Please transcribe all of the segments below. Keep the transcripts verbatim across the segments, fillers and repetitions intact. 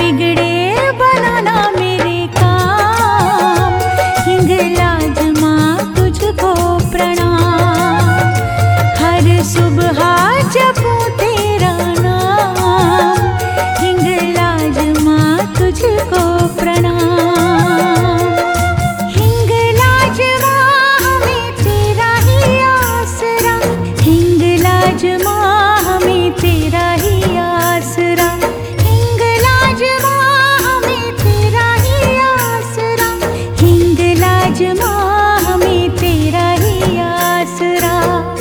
बिगड़े बनाना मेरे काम। हिंगलाज माँ तुझको प्रणाम, हर सुबह जपूं तेरा नाम। हिंगलाज माँ तुझको प्रणाम। हिंगलाज माँ हमें तेरा ही आसरा, हिंगलाज माँ हमें तेरा ही आसरा। हिंगलाज माँ हमें तेरा ही आसरा, हिंगलाज माँ हमें तेरा ही आसरा।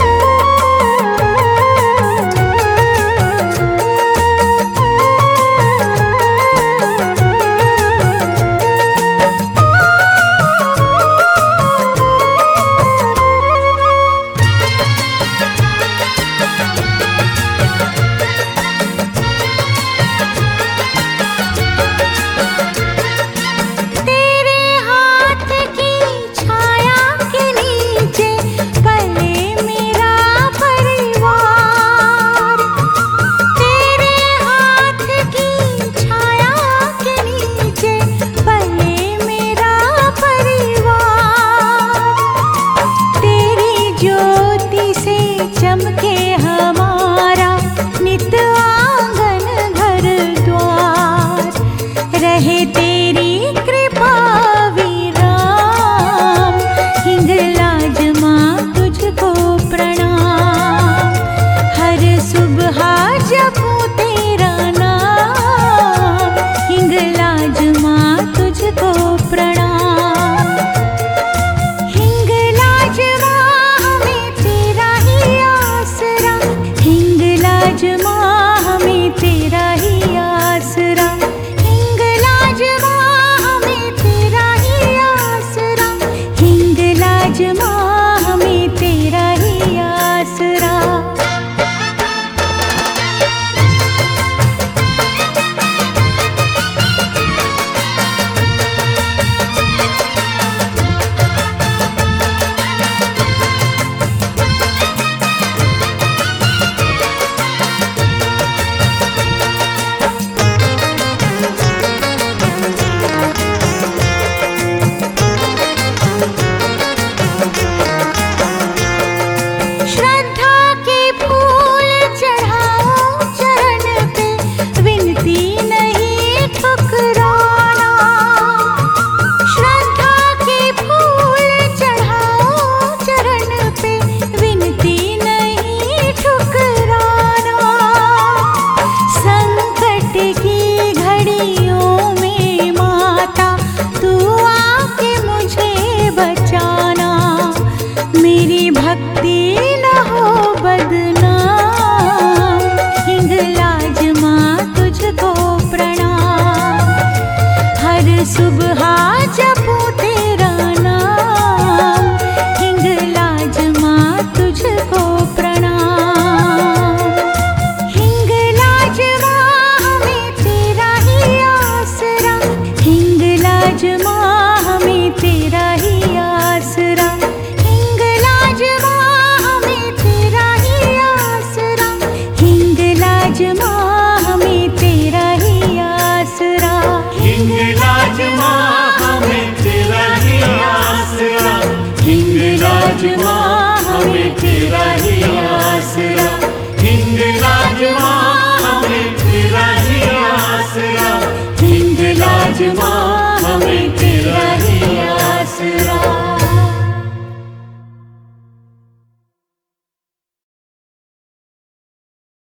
चमके हमारा नित आंगन घर द्वार, रहे तेरी कृपा विराम। हिंगलाज माँ तुझको प्रणाम, हर सुबह जपूं तेरा नाम। हिंगलाज माँ तुझको प्रणाम। हिंगलाज माँ हमें तेरा ही आसरा, हिंगलाज माँ हमें तेरा ही आसरा। हिंगलाज माँ हमें तेरा ही आसरा, हिंगलाज माँ हमें तेरा ही आसरा। मेरी भक्ति न हो बदनाम। हिंगलाज माँ तुझको प्रणाम, हर सुबह